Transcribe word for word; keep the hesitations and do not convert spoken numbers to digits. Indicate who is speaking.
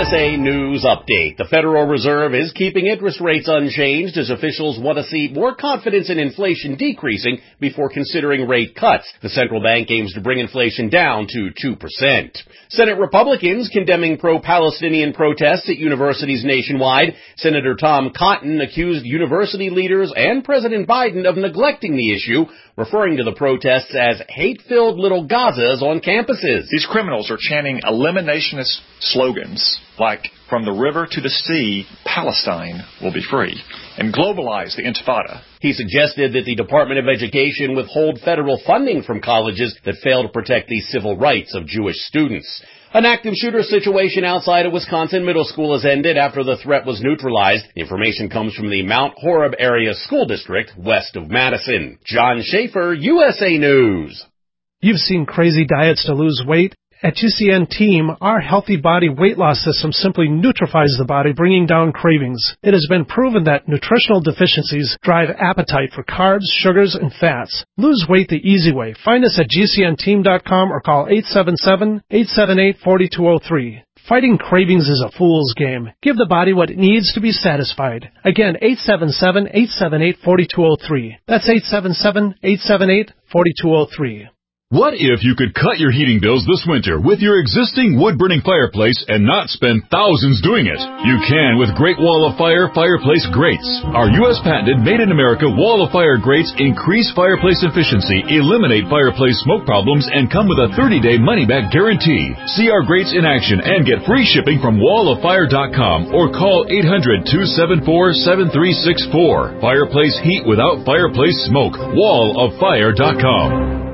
Speaker 1: S A News Update. The Federal Reserve is keeping interest rates unchanged as officials want to see more confidence in inflation decreasing before considering rate cuts. The central bank aims to bring inflation down to two percent. Senate Republicans condemning pro-Palestinian protests at universities nationwide. Senator Tom Cotton accused university leaders and President Biden of neglecting the issue, referring to the protests as hate-filled little Gazas on campuses.
Speaker 2: These criminals are chanting eliminationist slogans like, from the river to the sea, Palestine will be free, and globalize the Intifada.
Speaker 1: He suggested that the Department of Education withhold federal funding from colleges that fail to protect the civil rights of Jewish students. An active shooter situation outside a Wisconsin middle school has ended after the threat was neutralized. The information comes from the Mount Horeb Area School District west of Madison. John Schaefer, U S A News.
Speaker 3: You've seen crazy diets to lose weight. At G C N Team, our healthy body weight loss system simply neutralizes the body, bringing down cravings. It has been proven that nutritional deficiencies drive appetite for carbs, sugars, and fats. Lose weight the easy way. Find us at G C N team dot com or call eight seven seven, eight seven eight, four two zero three. Fighting cravings is a fool's game. Give the body what it needs to be satisfied. Again, eight seven seven, eight seven eight, four two zero three. That's eight seven seven, eight seven eight, four two zero three.
Speaker 4: What if you could cut your heating bills this winter with your existing wood-burning fireplace and not spend thousands doing it? You can with Great Wall of Fire fireplace grates. Our U S patented made-in-America Wall of Fire grates increase fireplace efficiency, eliminate fireplace smoke problems, and come with a thirty-day money-back guarantee. See our grates in action and get free shipping from wall of fire dot com or call eight hundred, two seven four, seven three six four. Fireplace heat without fireplace smoke. wall of fire dot com.